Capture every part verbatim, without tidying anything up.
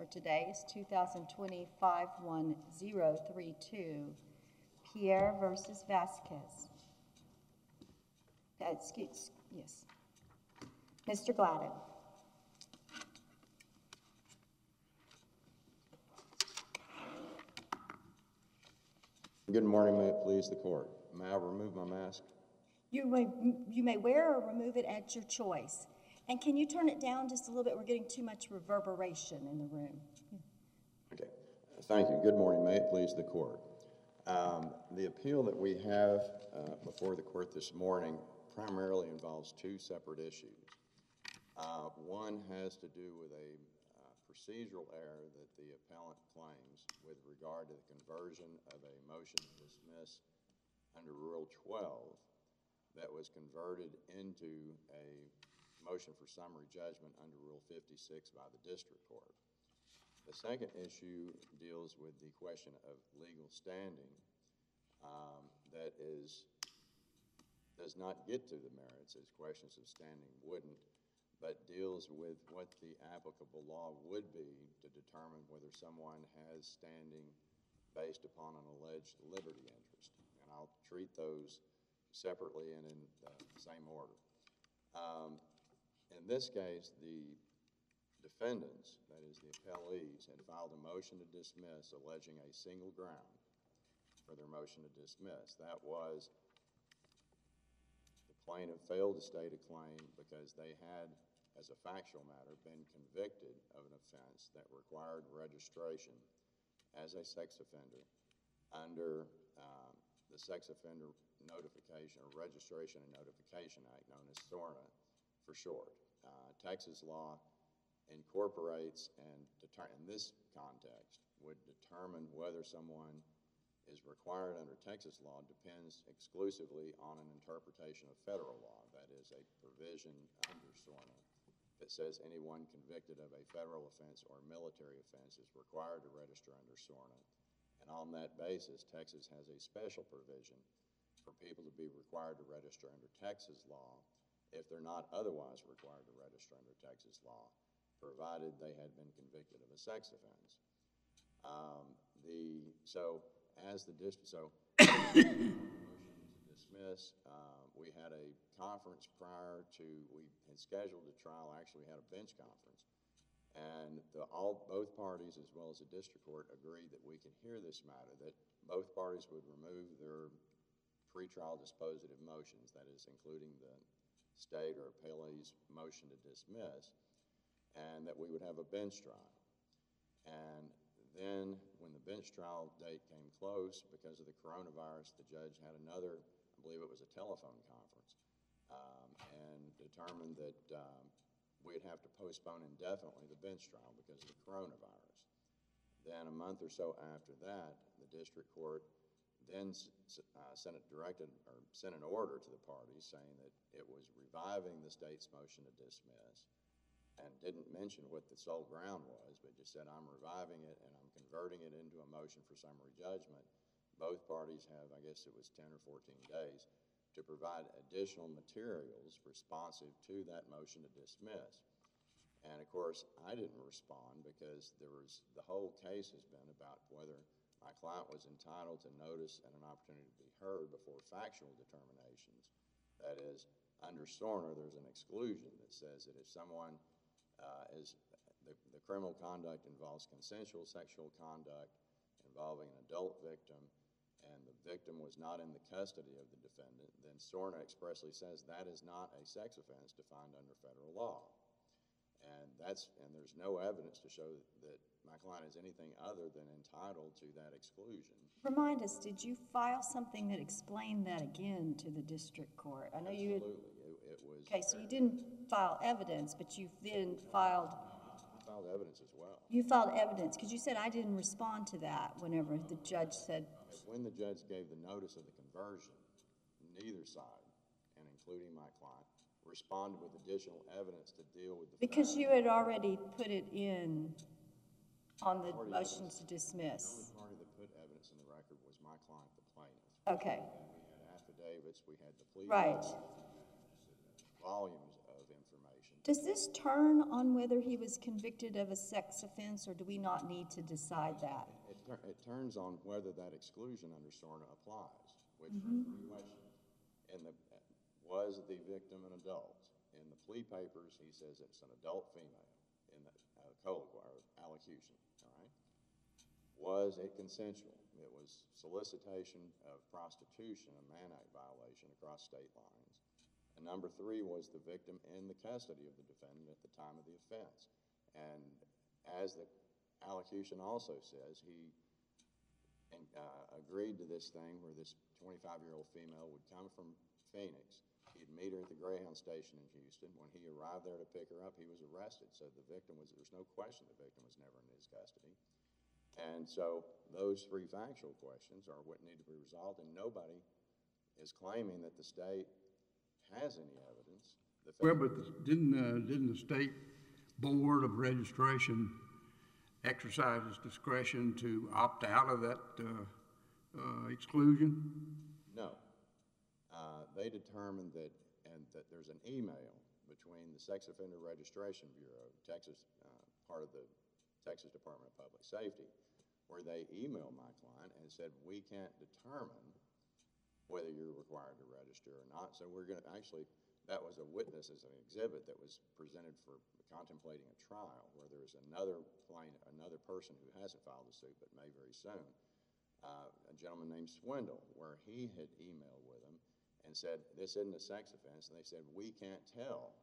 for today is two thousand twenty dash five one zero three two, Pierre versus Vasquez. Uh, excuse, yes. Mister Gladden. Good morning, may it please the court. May I remove my mask? You may, you may wear or remove it at your choice. And can you turn it down just a little bit? We're getting too much reverberation in the room. Okay, thank you. Good morning, may it please the court. Um, the appeal that we have uh, before the court this morning primarily involves two separate issues. Uh, one has to do with a uh, procedural error that the appellant claims with regard to the conversion of a motion to dismiss under Rule twelve that was converted into a motion for summary judgment under Rule fifty-six by the district court. The second issue deals with the question of legal standing um, that is does not get to the merits, as questions of standing wouldn't, but deals with what the applicable law would be to determine whether someone has standing based upon an alleged liberty interest. And I'll treat those separately and in the same order. Um, in this case, the defendants, that is the appellees, had filed a motion to dismiss alleging a single ground for their motion to dismiss. That was the plaintiff failed to state a claim because they had, as a factual matter, been convicted of an offense that required registration as a sex offender under um, the Sex Offender Notification or Registration and Notification Act, known as SORNA for short. Uh, Texas law incorporates and in this context would determine whether someone is required under Texas law depends exclusively on an interpretation of federal law. That is a provision under SORNA that says anyone convicted of a federal offense or military offense is required to register under SORNA. And on that basis, Texas has a special provision for people to be required to register under Texas law if they're not otherwise required to register under Texas law, provided they had been convicted of a sex offense. Um, the so as the district so motion to dismiss, uh, we had a conference prior to we had scheduled a trial. Actually, we had a bench conference, and the, all both parties as well as the district court agreed that we could hear this matter. That both parties would remove their pretrial dispositive motions, that is, including the state or appellee's motion to dismiss, and that we would have a bench trial. And then when the bench trial date came close, because of the coronavirus, the judge had another, I believe it was a telephone conference, um, and determined that um, we'd have to postpone indefinitely the bench trial because of the coronavirus. Then a month or so after that, the district court then uh, sent it directed or sent an order to the parties saying that it was reviving the state's motion to dismiss, and didn't mention what the sole ground was, but just said, I'm reviving it and I'm converting it into a motion for summary judgment. Both parties have, I guess it was ten or fourteen days, to provide additional materials responsive to that motion to dismiss. And of course, I didn't respond because there was, the whole case has been about whether my client was entitled to notice and an opportunity to be heard before factual determinations. That is, under SORNA, there's an exclusion that says that if someone uh, is, the, the criminal conduct involves consensual sexual conduct involving an adult victim, and the victim was not in the custody of the defendant, then SORNA expressly says that is not a sex offense defined under federal law. And that's, and there's no evidence to show that, that my client is anything other than entitled to that exclusion. Remind us, did you file something that explained that again to the district court? I know you had, Absolutely, it, it was. okay, so you didn't file evidence, but you then filed. I filed evidence as well. You filed evidence, because you said I didn't respond to that whenever the judge said. When the judge gave the notice of the conversion, neither side, and including my client, responded with additional evidence to deal with the Because fact you had already put it in on the Party motions to evidence. dismiss. The only party that put evidence in the record was my client, the plaintiff. Okay. And we had affidavits, we had the plea. Right. Volumes of information Does this turn on whether he was convicted of a sex offense, or do we not need to decide that? It, tur it turns on whether that exclusion under SORNA applies, which are three questions. And the, was the victim an adult? In the plea papers, he says it's an adult female in the uh, colloquy, allocution, all right? Was it consensual? It was solicitation of prostitution, a Mann Act violation across state lines. And number three was the victim in the custody of the defendant at the time of the offense. And as the allocution also says, he uh, agreed to this thing where this twenty-five-year-old female would come from Phoenix. He'd meet her at the Greyhound station in Houston. When he arrived there to pick her up, he was arrested. So the victim was, there's no question the victim was never in his custody. And so those three factual questions are what need to be resolved, and nobody is claiming that the state has any evidence. The Well, but the, didn't, uh, didn't the state board of registration exercise its discretion to opt out of that uh, uh, exclusion? No. Uh, they determined that, and that there's an email between the Sex Offender Registration Bureau, Texas, uh, part of the Texas Department of Public Safety, where they emailed my client and said, we can't determine whether you're required to register or not. So we're going to, actually, that was a witness as an exhibit that was presented for contemplating a trial, where there's another plaintiff, another person who hasn't filed a suit but may very soon, uh, a gentleman named Swindle, where he had emailed with him and said, this isn't a sex offense, and they said, we can't tell.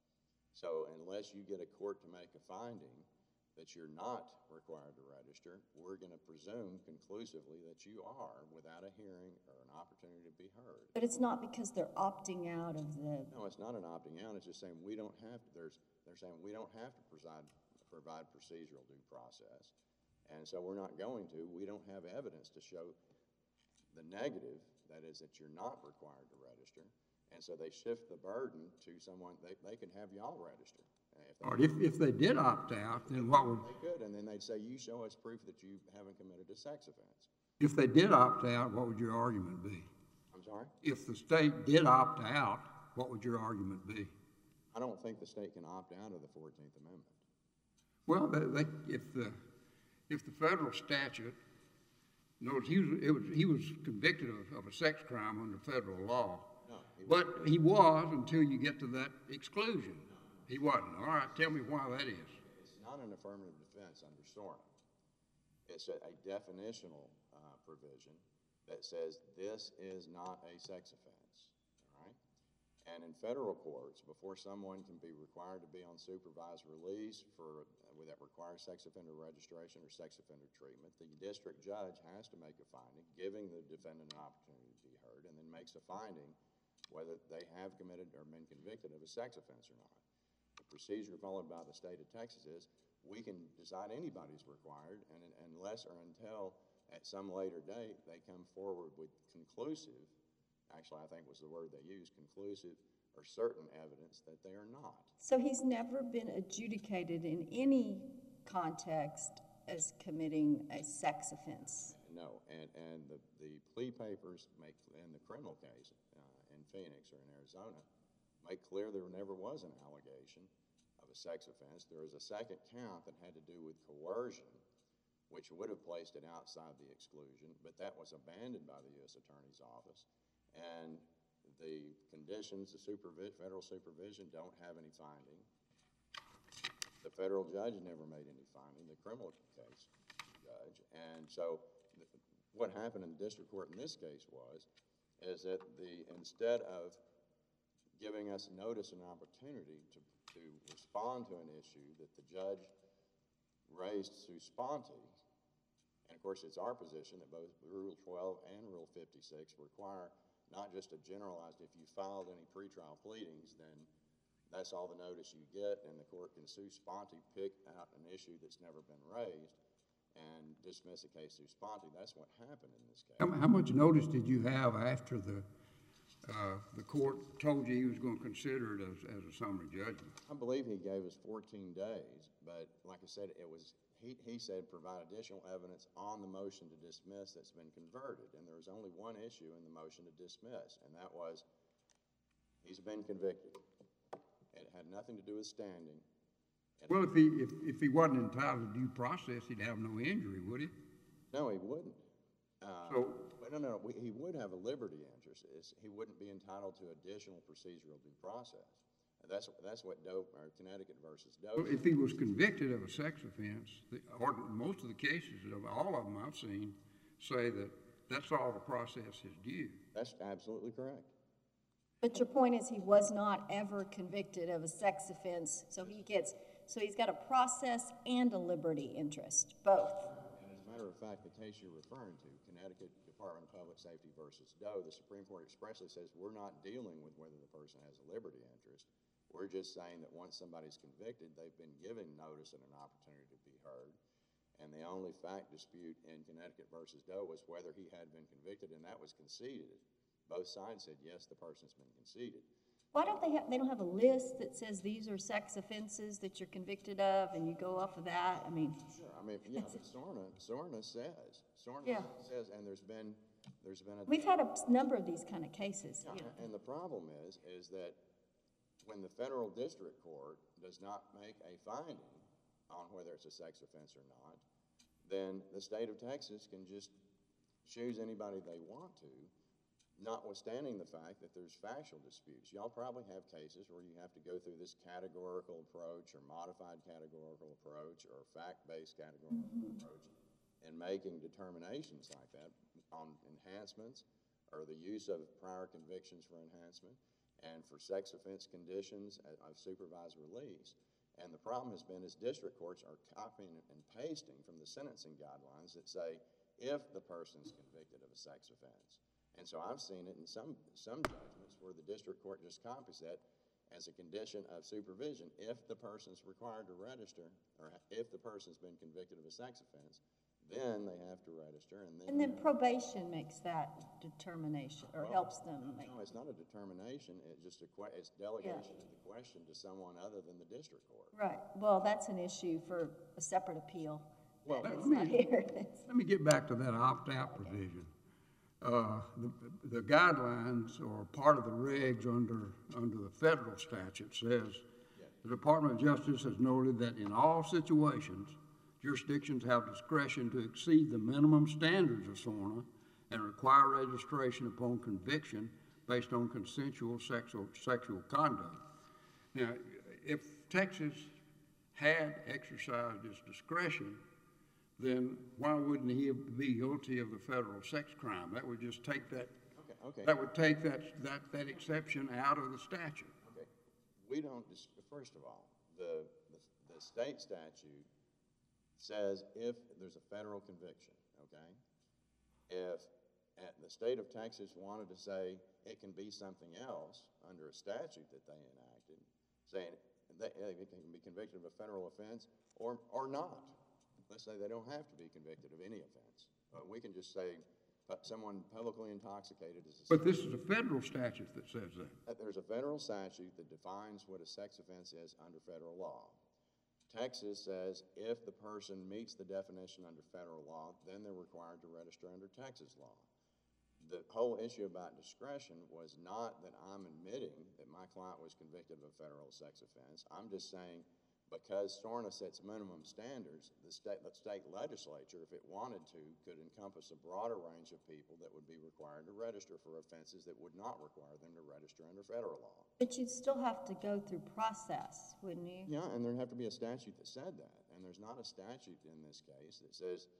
So unless you get a court to make a finding that you're not required to register, we're going to presume conclusively that you are without a hearing or an opportunity to be heard. But it's not because they're opting out of the, No, it's not an opting out, it's just saying we don't have to, there's, they're saying we don't have to provide, provide procedural due process, and so we're not going to. We don't have evidence to show the negative, that is that you're not required to register, and so they shift the burden to someone, they, they can have y'all register. If they, Or if, if they did opt out, then what would, they could, and then they'd say, you show us proof that you haven't committed a sex offense. if they did opt out, what would your argument be? I'm sorry? If the state did opt out, what would your argument be? I don't think the state can opt out of the fourteenth Amendment. Well, they, they, if the, if the federal statute, knows he was, it was, he was convicted of, of a sex crime under federal law. No, he But he was until you get to that exclusion. He wasn't. All right, tell me why that is. It's not an affirmative defense under SORNA. It's a, a definitional uh, provision that says this is not a sex offense, all right? And in federal courts, before someone can be required to be on supervised release for, uh, that requires sex offender registration or sex offender treatment, the district judge has to make a finding, giving the defendant an opportunity to be heard, and then makes a finding whether they have committed or been convicted of a sex offense or not. The procedure followed by the state of Texas is we can decide anybody's required, and unless or until at some later date they come forward with conclusive, actually I think was the word they used, conclusive or certain evidence that they are not. so he's never been adjudicated in any context as committing a sex offense. No, and, and the, the plea papers make, in the criminal case uh, in Phoenix or in Arizona, make clear there never was an allegation of a sex offense. There was a second count that had to do with coercion, which would have placed it outside the exclusion, but that was abandoned by the U S Attorney's Office. And the conditions, the supervi- federal supervision don't have any finding. The federal judge never made any finding, the criminal case judge. And so th- what happened in the district court in this case was, is that the, instead of giving us notice and opportunity to, to respond to an issue that the judge raised sui sponte, and of course it's our position that both Rule twelve and Rule fifty-six require not just a generalized, if you filed any pretrial pleadings, then that's all the notice you get, and the court can sui sponte pick out an issue that's never been raised and dismiss a case sui sponte. That's what happened in this case. How, how much notice did you have after the Uh, the court told you he was going to consider it as, as a summary judgment? I believe he gave us fourteen days, but like I said, it was, he, he said provide additional evidence on the motion to dismiss that's been converted, and there was only one issue in the motion to dismiss, and that was he's been convicted. It had nothing to do with standing. It- Well, if he, if, if he wasn't entitled to due process, he'd have no injury, would he? No, he wouldn't. Uh, So- but no, no, no, we- he would have a liberty interest. It's, he wouldn't be entitled to additional procedural due process. And that's, that's what Doe, or Connecticut versus Doe. Well, if he was convicted of a sex offense, the, or most of the cases, of all of them I've seen, say that that's all the process is due. That's absolutely correct. But your point is he was not ever convicted of a sex offense, so he gets, so he's got a process and a liberty interest, both. And as a matter of fact, the case you're referring to, Connecticut Department of Public Safety versus Doe, the Supreme Court expressly says we're not dealing with whether the person has a liberty interest. We're just saying that once somebody's convicted, they've been given notice and an opportunity to be heard. And the only fact dispute in Connecticut versus Doe was whether he had been convicted, and that was conceded. Both sides said, yes, the person's been conceded. Why don't they have, they don't have a list that says these are sex offenses that you're convicted of, and you go off of that? I mean, Sure, I mean, yeah, but SORNA, SORNA says, SORNA Yeah. says, and there's been, there's been a. we've had a number of these kind of cases, Yeah, you know. and the problem is, is that when the federal district court does not make a finding on whether it's a sex offense or not, then the state of Texas can just choose anybody they want to, notwithstanding the fact that there's factual disputes. Y'all probably have cases where you have to go through this categorical approach or modified categorical approach or fact-based categorical approach in making determinations like that on enhancements or the use of prior convictions for enhancement and for sex offense conditions of supervised release. And the problem has been is district courts are copying and pasting from the sentencing guidelines that say if the person's convicted of a sex offense. And so I've seen it in some, some judgments where the district court just copies that as a condition of supervision. If the person's required to register, or if the person's been convicted of a sex offense, then they have to register, and then. And then probation makes that determination, or helps them make. No, it's not a determination, it's just a que, it's delegation of the question to someone other than the district court. Right, well, that's an issue for a separate appeal. Well, It's let not me- here. Let me get back to that opt-out provision. Uh, the, the guidelines or part of the regs under, under the federal statute says, the Department of Justice has noted that in all situations, jurisdictions have discretion to exceed the minimum standards of SORNA and require registration upon conviction based on consensual sexual, sexual conduct. Now, if Texas had exercised its discretion, then why wouldn't he be guilty of the federal sex crime? That would just take that, Okay, okay. that would take that, that, that exception out of the statute. Okay, we don't, dis- first of all, the, the, the state statute says if there's a federal conviction, okay? If uh, the state of Texas wanted to say it can be something else under a statute that they enacted, saying they, they can be convicted of a federal offense or, or not. Let's say they don't have to be convicted of any offense. But we can just say uh, someone publicly intoxicated is a But this is a federal statute that says that. that there's a federal statute that defines what a sex offense is under federal law. Texas says if the person meets the definition under federal law, then they're required to register under Texas law. The whole issue about discretion was not that I'm admitting that my client was convicted of a federal sex offense. I'm just saying because SORNA sets minimum standards, the state, the state legislature, if it wanted to, could encompass a broader range of people that would be required to register for offenses that would not require them to register under federal law. But you'd still have to go through process, wouldn't you? Yeah, and there'd have to be a statute that said that, and there's not a statute in this case that says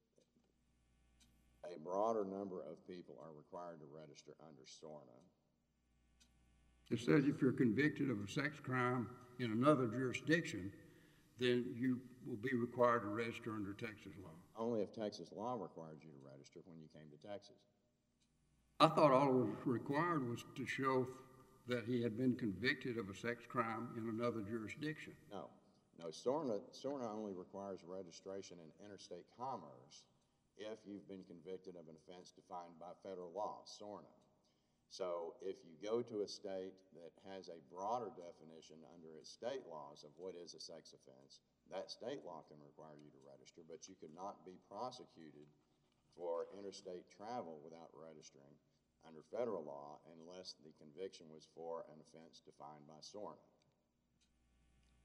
a broader number of people are required to register under SORNA. It says if you're convicted of a sex crime in another jurisdiction, then you will be required to register under Texas law. Only if Texas law required you to register when you came to Texas. I thought all it was required was to show that he had been convicted of a sex crime in another jurisdiction. No, no, SORNA, SORNA only requires registration in interstate commerce if you've been convicted of an offense defined by federal law, SORNA. So if you go to a state that has a broader definition under its state laws of what is a sex offense, that state law can require you to register, but you could not be prosecuted for interstate travel without registering under federal law unless the conviction was for an offense defined by SORNA.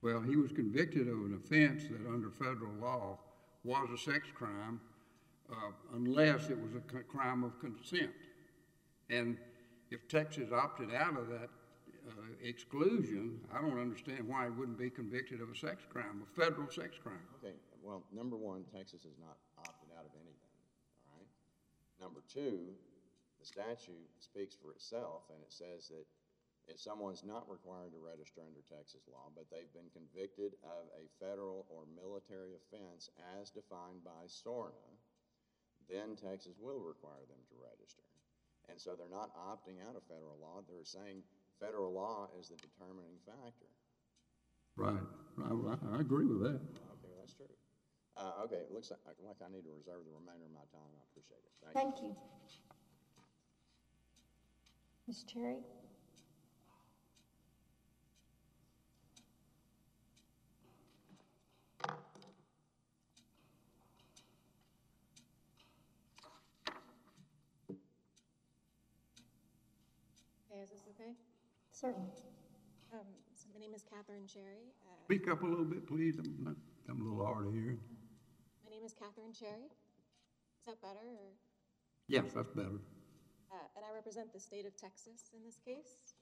Well, he was convicted of an offense that under federal law was a sex crime, uh, unless it was a c- crime of consent. And if Texas opted out of that uh, exclusion, I don't understand why he wouldn't be convicted of a sex crime, a federal sex crime. Okay, well, number one, Texas has not opted out of anything, all right? Number two, the statute speaks for itself, and it says that if someone's not required to register under Texas law, but they've been convicted of a federal or military offense as defined by SORNA, then Texas will require them to register. And so they're not opting out of federal law, they're saying federal law is the determining factor. Right, I, I agree with that. Okay, that's true. Uh, okay, it looks like, like I need to reserve the remainder of my time. I appreciate it. Thank, you. Thank you. Miz Cherry? Hey, is this okay? Certainly. Um, so my name is Catherine Cherry. Uh, Speak up a little bit, please. I'm, not, I'm a little hard of hearing. my name is Catherine Cherry. Is that better? Or, Yes, that's better. uh, and I represent the state of Texas in this case.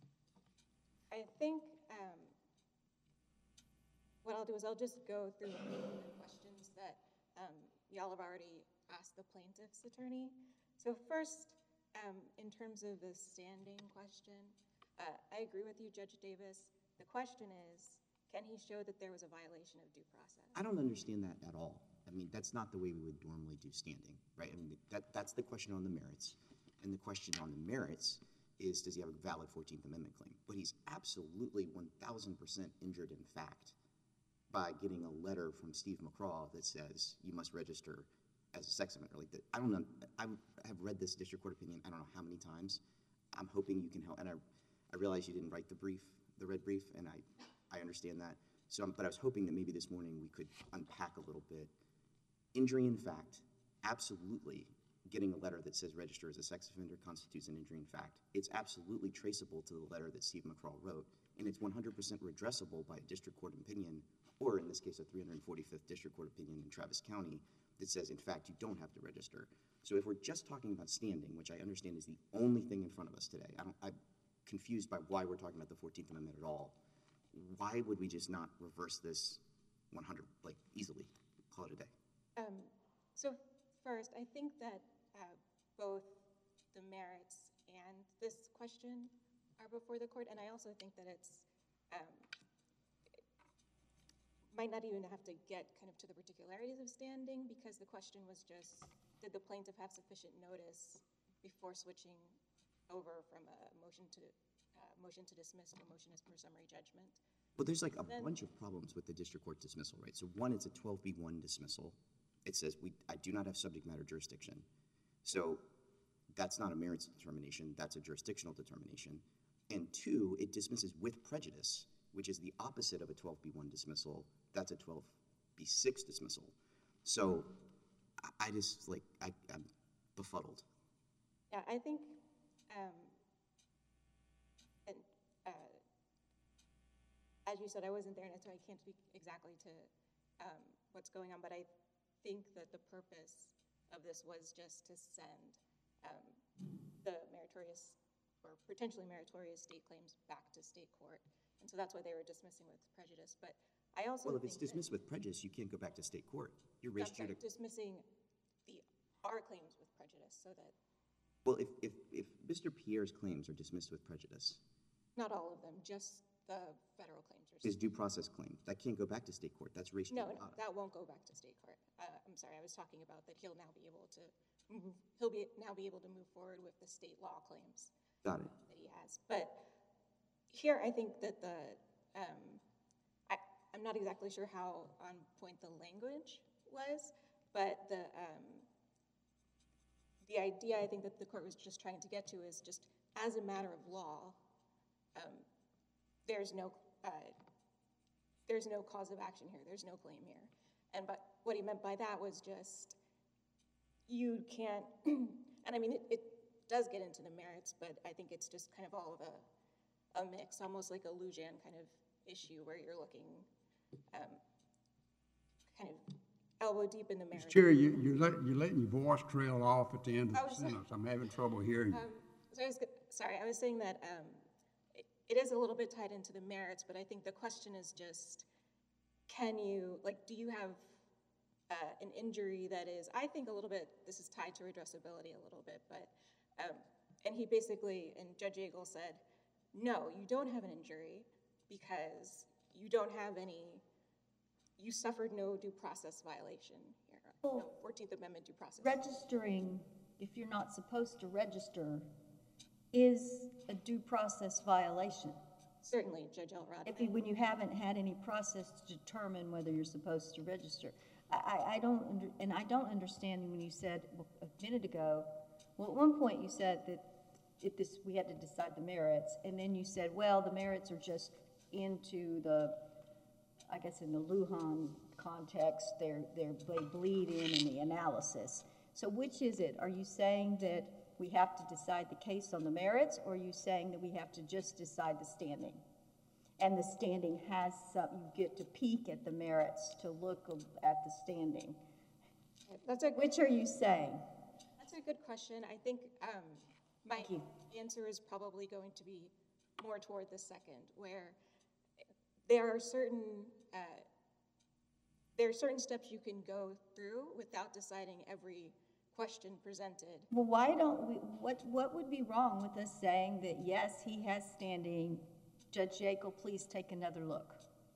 I think um, what I'll do is I'll just go through the questions that um, y'all have already asked the plaintiff's attorney. So first, um, in terms of the standing question, uh, I agree with you, Judge Davis. The question is, can he show that there was a violation of due process? I don't understand that at all. I mean, that's not the way we would normally do standing, right? I mean, that, that's the question on the merits. And the question on the merits is, does he have a valid fourteenth Amendment claim? But he's absolutely one thousand percent injured in fact by getting a letter from Steve McCraw that says you must register as a sex offender. Like that, I don't know. I have read this district court opinion I don't know how many times. I'm hoping you can help. And I, I realize you didn't write the brief, the red brief, and I, I understand that. So, I'm, but I was hoping that maybe this morning we could unpack a little bit. Injury in fact, absolutely. Getting a letter that says register as a sex offender constitutes an injury in fact. It's absolutely traceable to the letter that Steve McCraw wrote, and it's one hundred percent redressable by a district court opinion, or in this case, a three hundred forty-fifth district court opinion in Travis County that says, in fact, you don't have to register. So if we're just talking about standing, which I understand is the only thing in front of us today, I don't, I'm confused by why we're talking about the fourteenth Amendment at all. Why would we just not reverse this one hundred, like, easily, call it a day? Um, so first, I think that uh, both the merits and this question are before the court, and I also think that it's um, might not even have to get kind of to the particularities of standing, because the question was just, did the plaintiff have sufficient notice before switching over from a motion to uh, motion to dismiss to a motion as per summary judgment? But there's like a Then- bunch of problems with the district court dismissal, right? So one, it's a twelve B one dismissal. It says, we, I do not have subject matter jurisdiction. So that's not a merits determination, that's a jurisdictional determination. And two, it dismisses with prejudice, which is the opposite of a twelve B one dismissal. That's a twelve B six dismissal. So I, I just, like, I, I'm befuddled. Yeah, I think, um, and uh, as you said, I wasn't there, and so I can't speak exactly to um, what's going on, but I think that the purpose of this was just to send um, the meritorious or potentially meritorious state claims back to state court. And so that's why they were dismissing with prejudice. But I also Well, if think it's dismissed with prejudice, you can't go back to state court. You're that, raised I'm sorry, judic- dismissing the our claims with prejudice, so that Well, if, if, if Mister Pierre's claims are dismissed with prejudice, not all of them, just the federal claims are. his due process claim, that can't go back to state court. That's raised No, judicata. no, that won't go back to state court. Uh, I'm sorry, I was talking about that he'll now be able to move, he'll be now be able to move forward with the state law claims Got it. that he has. But here, I think that the, um, I, I'm not exactly sure how on point the language was, but the, um, the idea I think that the court was just trying to get to is just as a matter of law, um, there's no, uh, there's no cause of action here, there's no claim here. And but what he meant by that was just, you can't, and I mean, it, it does get into the merits, but I think it's just kind of all of a, a mix, almost like a Lujan kind of issue where you're looking um, kind of elbow deep in the merits. Cherry, you, you let, you're letting your voice trail off at the end of Oh, the sorry. sentence. I'm having trouble hearing you. Um, so I was, go- sorry, I was saying that um, it, it is a little bit tied into the merits, but I think the question is just, can you, like, do you have uh, an injury that is, I think a little bit, this is tied to redressability a little bit, but, um, and he basically, and Judge Eagle said, no, you don't have an injury because you don't have any, you suffered no due process violation here, no fourteenth Amendment due process. Registering, if you're not supposed to register, is a due process violation. Certainly, Judge Elrod. If you, when you haven't had any process to determine whether you're supposed to register. I, I, I don't, under, and I don't understand when you said a minute ago, well, at one point you said that if this, we had to decide the merits, and then you said, well, the merits are just into the, I guess in the Lujan context, they're, they're, they bleed in in the analysis. So which is it? Are you saying that we have to decide the case on the merits, or are you saying that we have to just decide the standing? And the standing has some, you get to peek at the merits to look at the standing. That's a, Which are you saying? that's a good question. I think um, my Thank you. answer is probably going to be more toward the second, where there are certain uh, there are certain steps you can go through without deciding every question presented. Well, why don't we, what, what would be wrong with us saying that, yes, he has standing, Judge Jekyll, please take another look?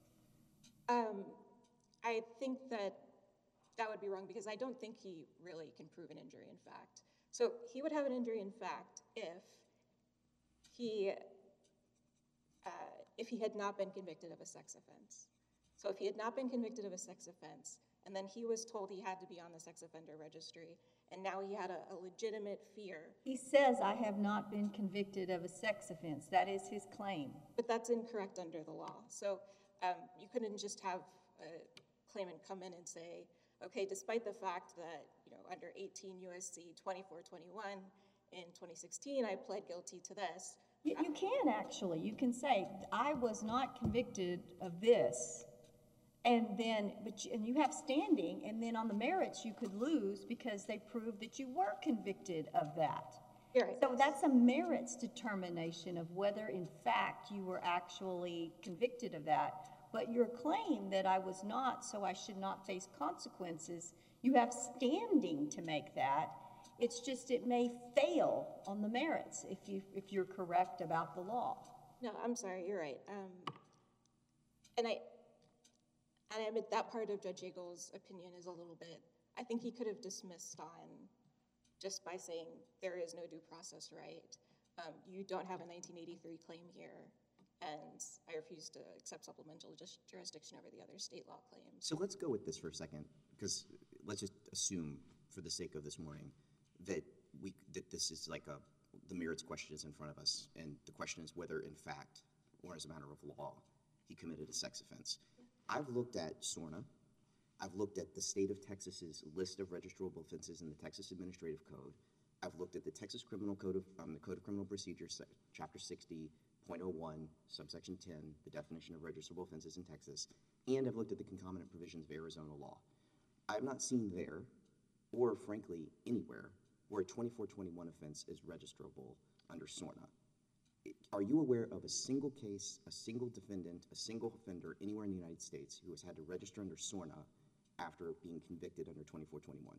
Um, I think that that would be wrong because I don't think he really can prove an injury in fact. So he would have an injury in fact if he uh, if he had not been convicted of a sex offense. So if he had not been convicted of a sex offense, and then he was told he had to be on the sex offender registry, and now he had a, a legitimate fear. He says, I have not been convicted of a sex offense. That is his claim. But that's incorrect under the law. So um, you couldn't just have a claimant come in and say, okay, despite the fact that, you know, under eighteen U S C twenty-four twenty-one in twenty sixteen, I pled guilty to this. You, you can actually, you can say, I was not convicted of this. And then, but you, and you have standing, and then on the merits you could lose because they proved that you were convicted of that. You're right. So that's a merits determination of whether in fact you were actually convicted of that. But your claim that I was not, so I should not face consequences, you have standing to make that. It's just it may fail on the merits if you if you're correct about the law. No, I'm sorry, you're right. Um, and I and I admit that part of Judge Eagle's opinion is a little bit, I think he could have dismissed on just by saying there is no due process right. Um, you don't have a nineteen eighty-three claim here, and I refuse to accept supplemental just jurisdiction over the other state law claims. So let's go with this for a second, because let's just assume, for the sake of this morning, that we that this is like a the merits question is in front of us, and the question is whether, in fact, or as a matter of law, he committed a sex offense. I've looked at SORNA. I've looked at the state of Texas's list of registrable offenses in the Texas Administrative Code. I've looked at the Texas Criminal Code of um, the Code of Criminal Procedure, Chapter sixty point oh one, subsection ten, the definition of registrable offenses in Texas, and I've looked at the concomitant provisions of Arizona law. I've not seen there, or frankly anywhere, where a twenty-four twenty-one offense is registrable under SORNA. Are you aware of a single case, a single defendant, a single offender anywhere in the United States who has had to register under SORNA after being convicted under twenty-four twenty-one?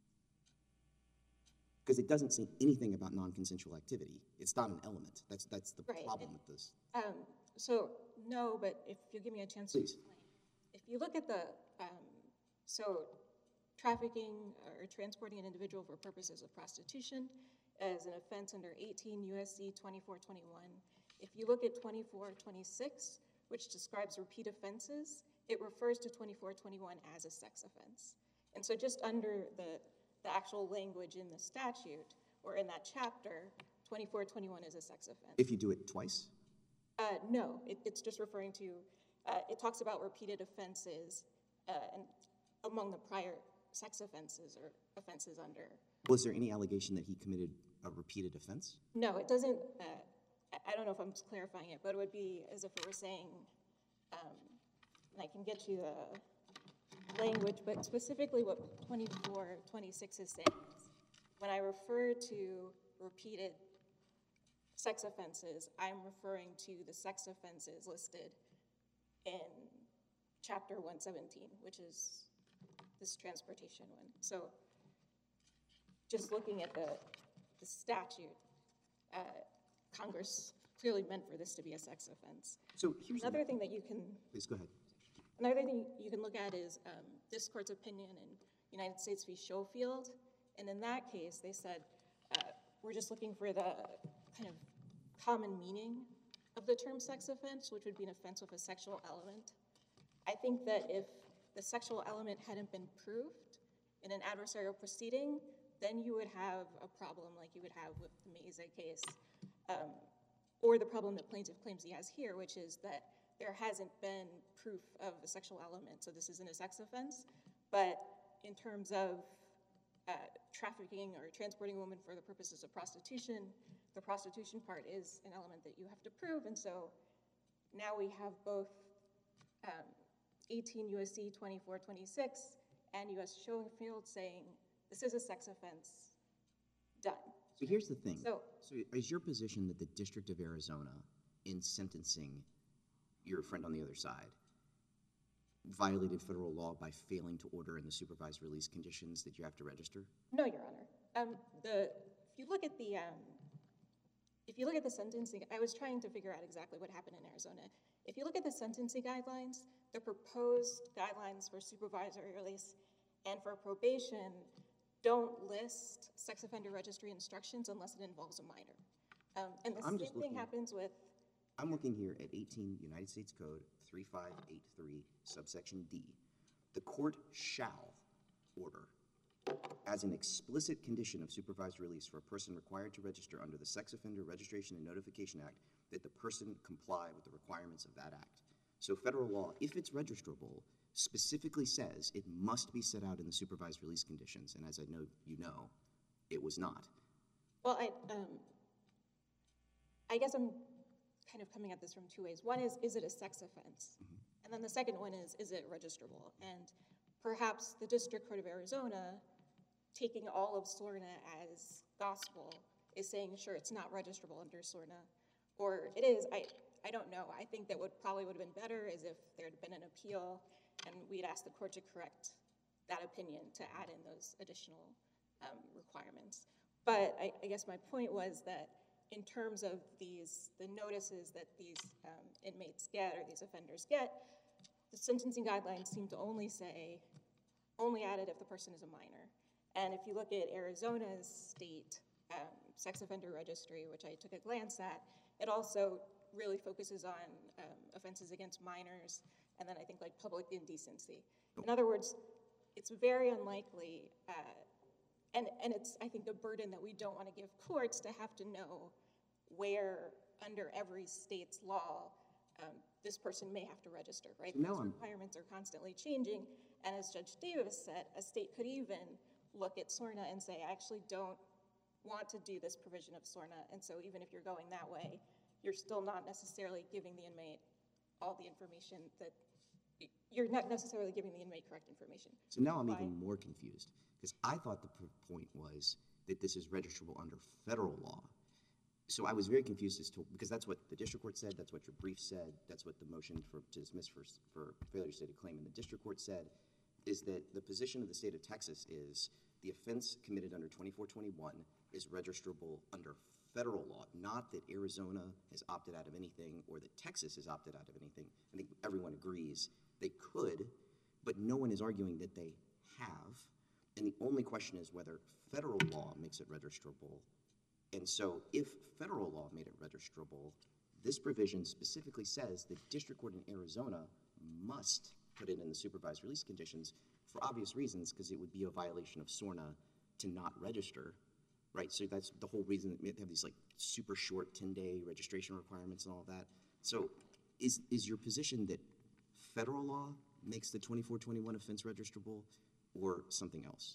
Because it doesn't say anything about non-consensual activity. It's not an element. That's that's the Right. problem with this. Um, so no, but if you give me a chance Please. to explain. If you look at the, um, so trafficking or transporting an individual for purposes of prostitution as an offense under eighteen U S C twenty-four twenty-one. If you look at twenty-four twenty-six, which describes repeat offenses, it refers to twenty-four twenty-one as a sex offense. And so just under the, the actual language in the statute or in that chapter, twenty-four twenty-one is a sex offense. If you do it twice? Uh, no, it, it's just referring to, uh, it talks about repeated offenses uh, and among the prior sex offenses or offenses under. Was there any allegation that he committed a repeated offense? No, it doesn't, uh, I, I don't know if I'm just clarifying it, but it would be as if it were saying Um, and I can get you the language, but specifically what twenty-four twenty-six is saying is, when I refer to repeated sex offenses, I'm referring to the sex offenses listed in chapter one seventeen, which is this transportation one. So just looking at the, the statute, uh, Congress clearly meant for this to be a sex offense. So here's Another thing that you can, please go ahead. another thing you can look at is um, this court's opinion in United States v. Schofield. And in that case, they said, uh, we're just looking for the kind of common meaning of the term sex offense, which would be an offense with a sexual element. I think that if the sexual element hadn't been proved in an adversarial proceeding, then you would have a problem like you would have with the Meza case, um, or the problem that plaintiff claims he has here, which is that there hasn't been proof of the sexual element, so this isn't a sex offense. But in terms of uh, trafficking or transporting a woman for the purposes of prostitution, the prostitution part is an element that you have to prove, and so now we have both um, eighteen U S C twenty-four twenty-six and U S Schofield saying this is a sex offense, done. So here's the thing. So, So is your position that the District of Arizona, in sentencing your friend on the other side, violated federal law by failing to order in the supervised release conditions that you have to register? no, Your Honor. Um, the, if you look at the, um, if you look at the sentencing, I was trying to figure out exactly what happened in Arizona. If you look at the sentencing guidelines, the proposed guidelines for supervisory release and for probation don't list sex offender registry instructions unless it involves a minor. Um, and the I'm same just thing looking- happens with, I'm looking here at eighteen United States Code three five eight three, subsection D. The court shall order, as an explicit condition of supervised release for a person required to register under the Sex Offender Registration and Notification Act, that the person comply with the requirements of that act. So federal law, if it's registrable, specifically says it must be set out in the supervised release conditions, and as I know you know, it was not. well, I, um, I guess I'm kind of coming at this from two ways. One is, is it a sex offense? Mm-hmm. And then the second one is, is it registrable? And perhaps the District Court of Arizona, taking all of SORNA as gospel, is saying, sure, it's not registrable under SORNA. Or it is, I, I don't know. I think that what probably would have been better is if there had been an appeal and we'd ask the court to correct that opinion to add in those additional um, requirements. But I, I guess my point was that in terms of these, the notices that these um, inmates get or these offenders get, the sentencing guidelines seem to only say, only add it if the person is a minor. And if you look at Arizona's state um, sex offender registry, which I took a glance at, it also really focuses on um, offenses against minors, and then I think like public indecency. In other words, it's very unlikely, uh, and, and it's, I think, a burden that we don't want to give courts to have to know where, under every state's law, um, this person may have to register, right? So now Those I'm- requirements are constantly changing, and as Judge Davis said, a state could even look at SORNA and say, I actually don't want to do this provision of SORNA, and so even if you're going that way, you're still not necessarily giving the inmate all the information that, you're not necessarily giving the inmate correct information. So now I'm Why? even more confused, because I thought the p- point was that this is registrable under federal law. So I was very confused as to, because that's what the district court said, that's what your brief said, that's what the motion for, to dismiss for, for failure to state a claim in the district court said, is that the position of the state of Texas is the offense committed under twenty-four twenty-one is registrable under federal law, not that Arizona has opted out of anything or that Texas has opted out of anything. I think everyone agrees they could, but no one is arguing that they have. And the only question is whether federal law makes it registrable. And so if federal law made it registrable, this provision specifically says the district court in Arizona must put it in the supervised release conditions for obvious reasons, because it would be a violation of SORNA to not register, right? So that's the whole reason that they have these like super short ten-day registration requirements and all that. So is, is your position that federal law makes the twenty-four twenty-one offense registrable or something else?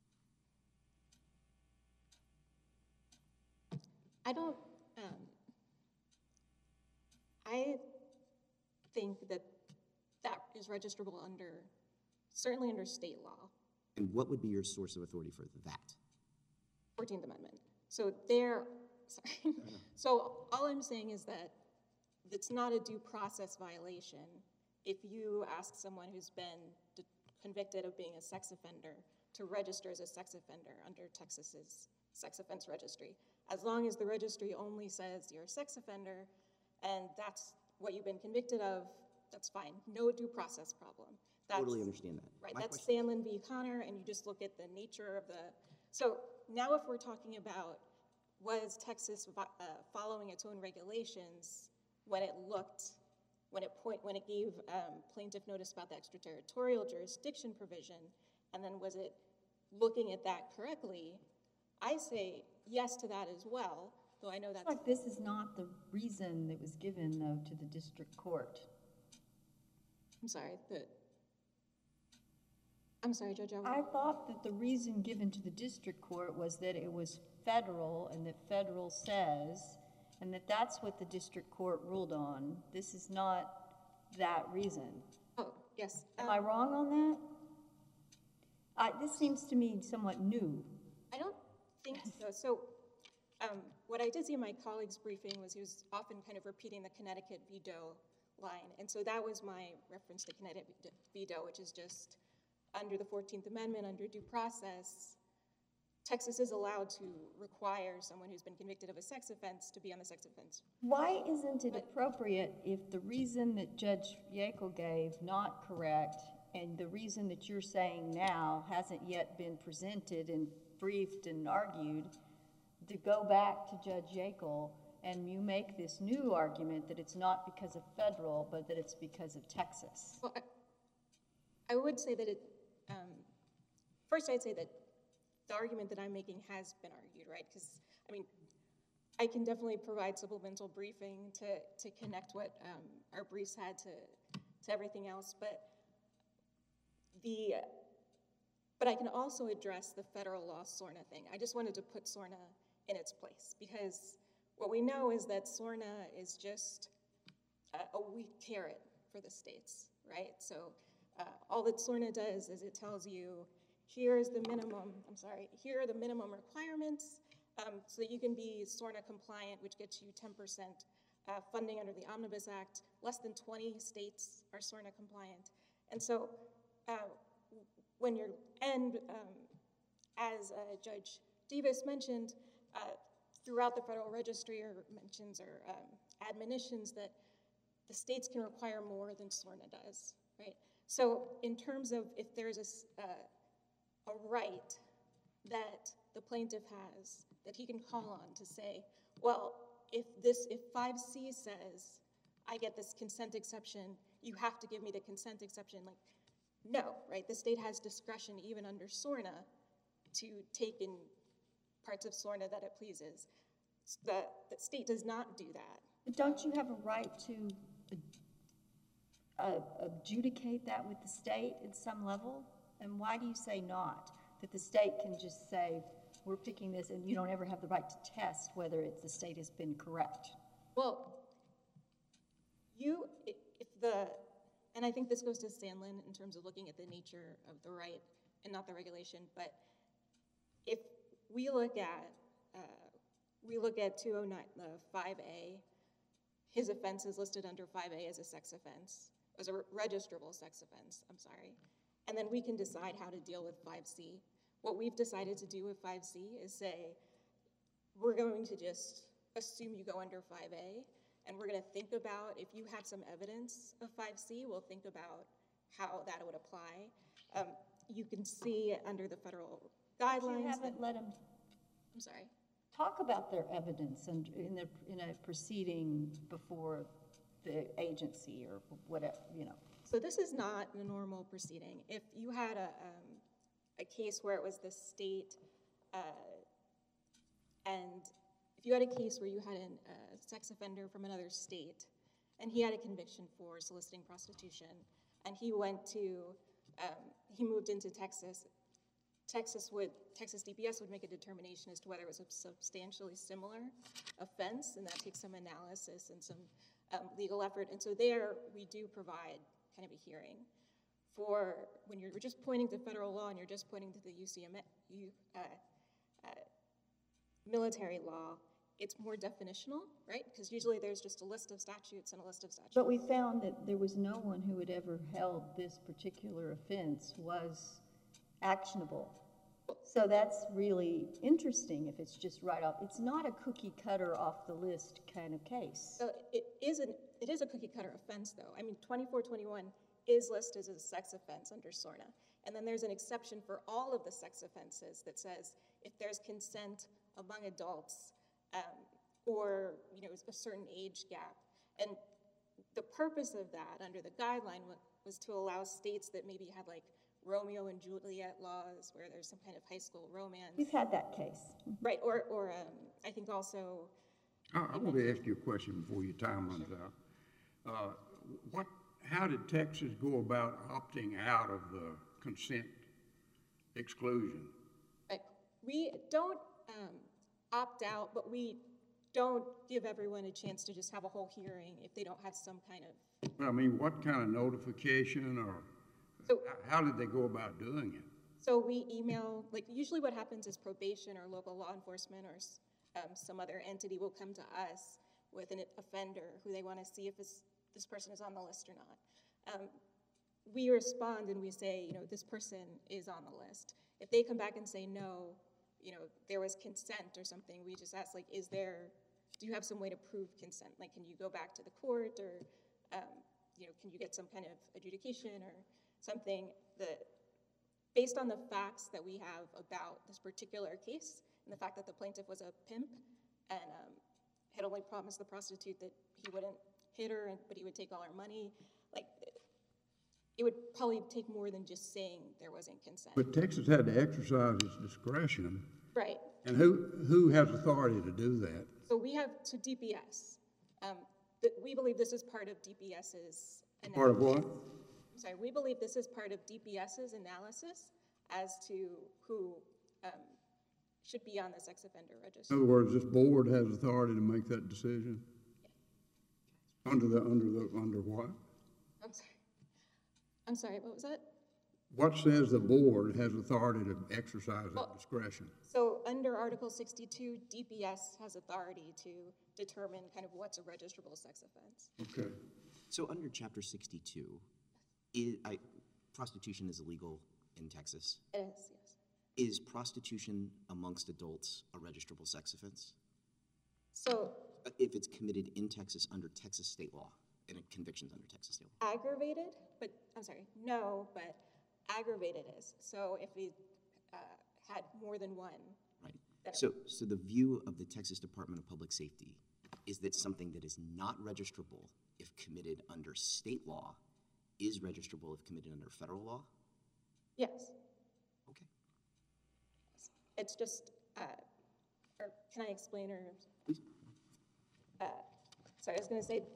I don't, um, I think that is registrable under, certainly under state law, And what would be your source of authority for that? fourteenth Amendment. So there, sorry. So all I'm saying is that it's not a due process violation if you ask someone who's been de- convicted of being a sex offender to register as a sex offender under Texas's sex offense registry. As long as the registry only says you're a sex offender and that's what you've been convicted of, that's fine. No due process problem. That's, Totally understand that. Right, My that's question- Sandlin v. Connor, and you just look at the nature of the, so now if we're talking about was Texas uh, following its own regulations when it looked, when it point, when it gave um, plaintiff notice about the extraterritorial jurisdiction provision, and then was it looking at that correctly? I say yes to that as well, though I know that's. Like this is not the reason that was given, though, to the district court. I'm sorry, the, I'm sorry, Judge. I thought that the reason given to the district court was that it was federal and that federal says, and that that's what the district court ruled on. This is not that reason. Oh, yes. Am um, I wrong on that? I, this seems to me somewhat new. I don't think so. So um, what I did see in my colleague's briefing was he was often kind of repeating the Connecticut v. Doe line. And so that was my reference to Connecticut v. Doe, which is just under the fourteenth Amendment, under due process, Texas is allowed to require someone who's been convicted of a sex offense to be on the sex offense. Why isn't it appropriate if the reason that Judge Yackel gave not correct and the reason that you're saying now hasn't yet been presented and briefed and argued, to go back to Judge Yackel and you make this new argument that it's not because of federal, but that it's because of Texas? Well, I, I would say that it, um, first I'd say that the argument that I'm making has been argued, right? Because, I mean, I can definitely provide supplemental briefing to, to connect what um, our briefs had to, to everything else, but the, but I can also address the federal law SORNA thing. I just wanted to put SORNA in its place because what we know is that SORNA is just a, a weak carrot for the states, right? So uh, all that SORNA does is it tells you, here's the minimum, I'm sorry, here are the minimum requirements um, so that you can be SORNA compliant, which gets you ten percent uh, funding under the Omnibus Act. Less than twenty states are SORNA compliant. And so uh, when you're, and um, as uh, Judge Davis mentioned, uh, throughout the Federal Registry or mentions or um, admonitions that the states can require more than SORNA does, right? So in terms of if there's a, uh, a right that the plaintiff has that he can call on to say, well, if this, if five C says I get this consent exception, you have to give me the consent exception, like, no, right? The state has discretion even under SORNA to take in parts of SORNA that it pleases. The, the state does not do that. But don't you have a right to uh, adjudicate that with the state at some level? And why do you say not? That the state can just say, we're picking this, and you don't ever have the right to test whether it's, the state has been correct? Well, you, if the, and I think this goes to Sandlin in terms of looking at the nature of the right and not the regulation, but if we look at, uh, we look at two oh nine, the five A, his offense is listed under five A as a sex offense, as a registrable sex offense, I'm sorry. And then we can decide how to deal with five C. What we've decided to do with five C is say, we're going to just assume you go under five A, and we're gonna think about, if you have some evidence of five C, we'll think about how that would apply. Um, you can see under the federal guidelines. You haven't let them I'm sorry. talk about their evidence and in, the, in a proceeding before the agency or whatever, you know. So this is not a normal proceeding. If you had a, um, a case where it was the state, uh, and if you had a case where you had a uh, sex offender from another state, and he had a conviction for soliciting prostitution, and he went to, um, he moved into Texas, Texas would, Texas D P S would make a determination as to whether it was a substantially similar offense, and that takes some analysis and some um, legal effort. And so there, we do provide kind of a hearing. For when you're just pointing to federal law and you're just pointing to the U C M U, uh, uh, military law, it's more definitional, right? Because usually there's just a list of statutes and a list of statutes. But we found that there was no one who had ever held this particular offense was actionable. So that's really interesting if it's just right off. It's not a cookie cutter off the list kind of case. So it is an it is a cookie cutter offense, though. I mean, twenty-four twenty-one is listed as a sex offense under SORNA, and then there's an exception for all of the sex offenses that says if there's consent among adults, um, or you know a certain age gap, and the purpose of that under the guideline was, was to allow states that maybe had like Romeo and Juliet laws where there's some kind of high school romance. We've had that case. Right, or, or um, I think also, I, I want to ask you a question before your time runs out. Uh, what, how did Texas go about opting out of the consent exclusion? right, we don't um, opt out, but we don't give everyone a chance to just have a whole hearing if they don't have some kind of, I mean, what kind of notification or So- how did they go about doing it? so we email, like usually what happens is probation or local law enforcement or um, some other entity will come to us with an offender who they want to see if this, this person is on the list or not. Um, we respond and we say, you know, this person is on the list. If they come back and say, no, you know, there was consent or something, we just ask, like, is there, do you have some way to prove consent? Like, can you go back to the court or, um, you know, can you get some kind of adjudication or something that, based on the facts that we have about this particular case and the fact that the plaintiff was a pimp and um, had only promised the prostitute that he wouldn't hit her, and, but he would take all her money, like, it would probably take more than just saying there wasn't consent. But Texas had to exercise its discretion, Right. and who, who has authority to do that? So we have, so D P S, um, th- we believe this is part of DPS's analysis. Part of what? I'm sorry, we believe this is part of DPS's analysis as to who um, should be on the sex offender In register. other words, this board has authority to make that decision? Under the, under the, under what? I'm sorry. I'm sorry, what was that? What says the board has authority to exercise Well- that discretion? So under Article sixty-two, D P S has authority to determine kind of what's a registrable sex offense. Okay. So under Chapter sixty-two, is, I, prostitution is illegal in Texas. It is, yes. Is prostitution amongst adults a registrable sex offense? So Uh, If it's committed in Texas under Texas state law, and it convictions under Texas state law. aggravated, but, I'm sorry, no, but aggravated is. So if we uh, had more than one, Right. That- So, so the view of the Texas Department of Public Safety is that something that is not registrable if committed under state law is registrable if committed under federal law? yes, Okay. it's just, uh, or can I explain or? Please. Uh, sorry, I was gonna say,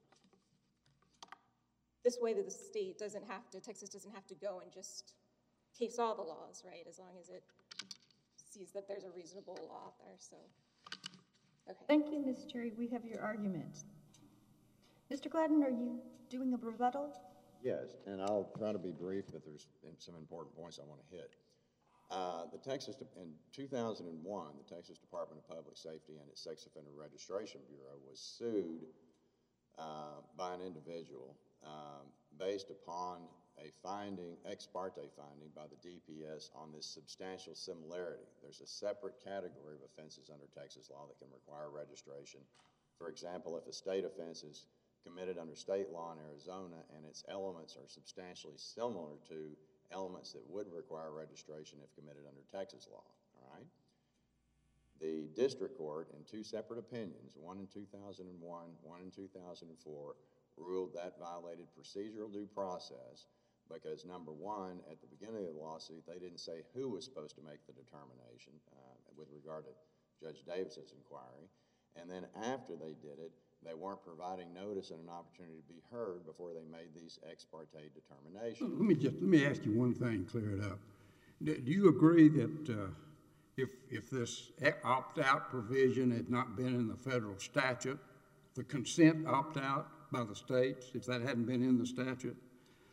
this way that the state doesn't have to, Texas doesn't have to go and just case all the laws, right? As long as it sees that there's a reasonable law out there, so, okay. Thank you, Miz Cherry. We have your argument. Mister Gladden, are you doing a rebuttal? Yes, and I'll try to be brief, but there's some important points I want to hit. Uh, the Texas, in two thousand one, the Texas Department of Public Safety and its Sex Offender Registration Bureau was sued uh, by an individual um, based upon a finding, ex parte finding by the D P S on this substantial similarity. There's a separate category of offenses under Texas law that can require registration. For example, if a state offense is committed under state law in Arizona and its elements are substantially similar to elements that would require registration if committed under Texas law, all right? The district court, in two separate opinions, one in two thousand one, one in two thousand four, ruled that violated procedural due process because, number one, at the beginning of the lawsuit, they didn't say who was supposed to make the determination uh, with regard to Judge Davis's inquiry. And then after they did it, they weren't providing notice and an opportunity to be heard before they made these ex parte determinations. Let me just, let me ask you one thing, clear it up. Do, do you agree that uh, if, if this opt-out provision had not been in the federal statute, the consent opt-out by the states, if that hadn't been in the statute,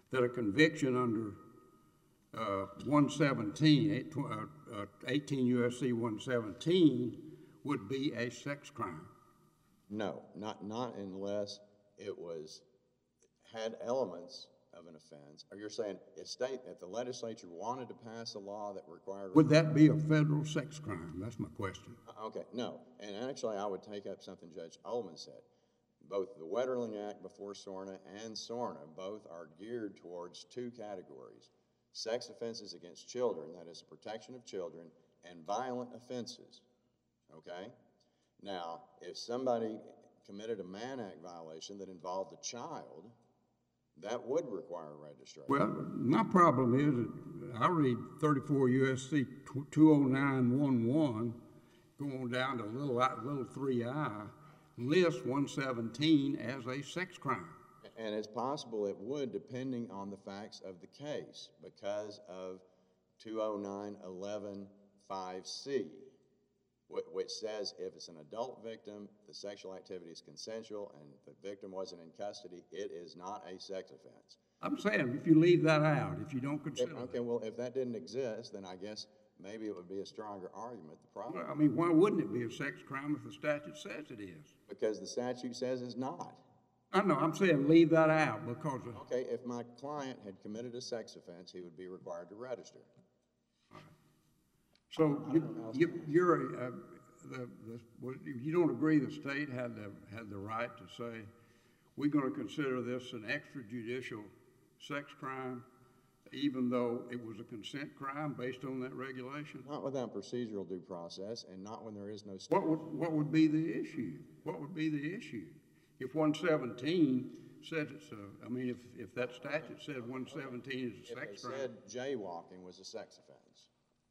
that a conviction under uh, one seventeen, eight- tw- uh, uh, eighteen U S C one seventeen would be a sex crime? No, not, not unless it was, had elements of an offense. Or you're saying if state, if the legislature wanted to pass a law that required. Would that be a federal sex crime? That's my question. Okay, no, and actually I would take up something Judge Ullman said. Both the Wetterling Act before SORNA and SORNA both are geared towards two categories: sex offenses against children, that is protection of children, and violent offenses, okay? Now, if somebody committed a Mann Act violation that involved a child, that would require registration. Well, my problem is that I read thirty-four U S C two oh nine one one, going down to little, I- little three I, lists one seventeen as a sex crime. And it's possible it would, depending on the facts of the case, because of two oh nine eleven five C, which says if it's an adult victim, the sexual activity is consensual, and the victim wasn't in custody, it is not a sex offense. I'm saying if you leave that out, if you don't If, consider okay, that. well, if that didn't exist, then I guess maybe it would be a stronger argument. The problem, Well, I mean, why wouldn't it be a sex crime if the statute says it is? because the statute says it's not. I know, I'm saying leave that out because of, Okay, if my client had committed a sex offense, he would be required to register. so you, you, you're, uh, the, the, what- you don't agree the state had the, had the right to say, we're gonna consider this an extrajudicial sex crime, even though it was a consent crime based on that regulation? Not without procedural due process, and not when there is no What statute. would, what would be the issue? What would be the issue? If one seventeen said it's a, I mean, if, if that statute said one seventeen is a If sex they crime. said jaywalking was a sex offense,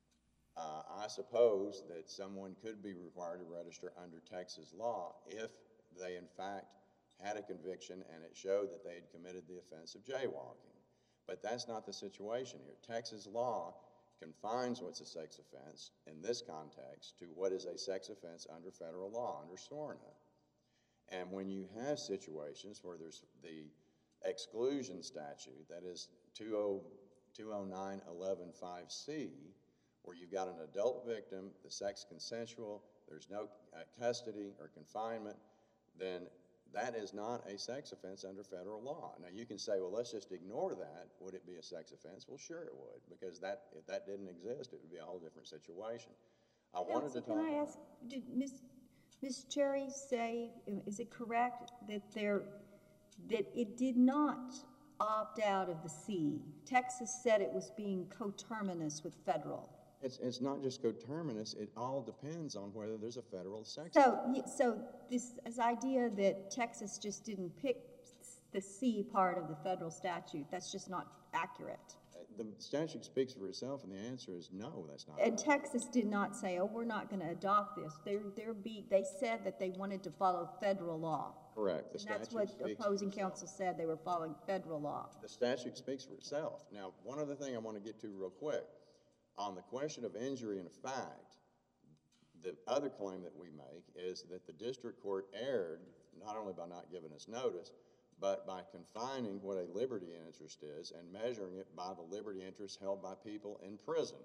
uh, I suppose that someone could be required to register under Texas law if they in fact had a conviction and it showed that they had committed the offense of jaywalking. But that's not the situation here. Texas law confines what's a sex offense in this context to what is a sex offense under federal law, under SORNA. And when you have situations where there's the exclusion statute, that is two oh nine eleven five C, where you've got an adult victim, the sex consensual, there's no uh, custody or confinement, then that is not a sex offense under federal law. Now you can say, well, let's just ignore that. Would it be a sex offense? Well, sure it would, because that if that didn't exist, it would be a whole different situation. I wanted to Counsel, talk. can I ask, did Miz Miz Cherry say, is it correct that there, that it did not opt out of the C? Texas said it was being coterminous with federal. It's, it's not just coterminous, it all depends on whether there's a federal sex. So, y- so this, this idea that Texas just didn't pick the C part of the federal statute, that's just not accurate. The statute speaks for itself, and the answer is no, that's not. And Texas did not say, oh, we're not gonna adopt this. They're, they're be, they said that they wanted to follow federal law. Correct. The And that's statute what speaks for opposing itself. counsel said, they were following federal law. The statute speaks for itself. Now, one other thing I want to get to real quick. On the question of injury in fact, the other claim that we make is that the district court erred not only by not giving us notice, but by confining what a liberty interest is and measuring it by the liberty interest held by people in prison.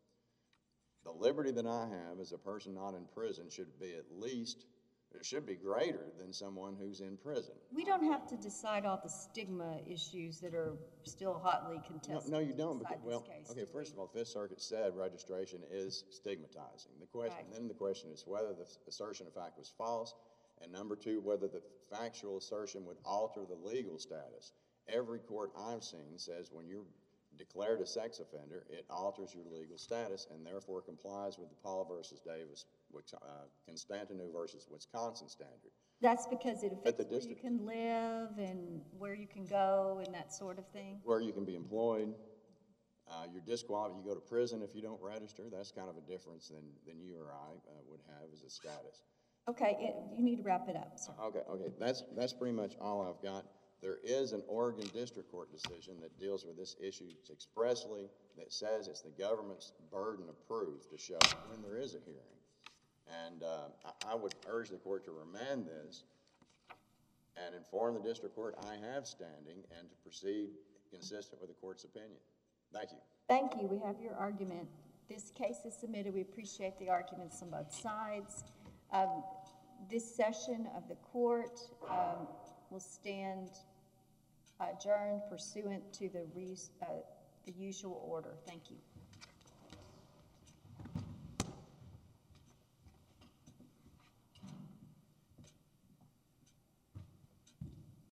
The liberty that I have as a person not in prison should be at least, it should be greater than someone who's in prison. We don't have to decide all the stigma issues that are still hotly No, contested. no, you don't, because, inside this well, case, okay, do first we? of all, Fifth Circuit said registration is stigmatizing. The question, Right. then the question is whether the assertion of fact was false, and number two, whether the factual assertion would alter the legal status. Every court I've seen says when you're declared a sex offender, it alters your legal status and therefore complies with the Paul versus Davis, which, uh, Constantinu versus Wisconsin standard. That's because it But the affects where you district- can live and where you can go and that sort of thing. Where you can be employed, uh, you're disqualified, you go to prison if you don't register. That's kind of a difference than, than you or I uh, would have as a status. Okay, it, you need to wrap it up, sir. Okay, okay, that's, that's pretty much all I've got. There is an Oregon District Court decision that deals with this issue expressly, that says it's the government's burden of proof to show when there is a hearing. And uh, I, I would urge the court to remand this and inform the district court I have standing and to proceed consistent with the court's opinion. Thank you. Thank you. We have your argument. This case is submitted. We appreciate the arguments on both sides. Um, this session of the court um, will stand adjourned pursuant to the, re- uh, the usual order. Thank you.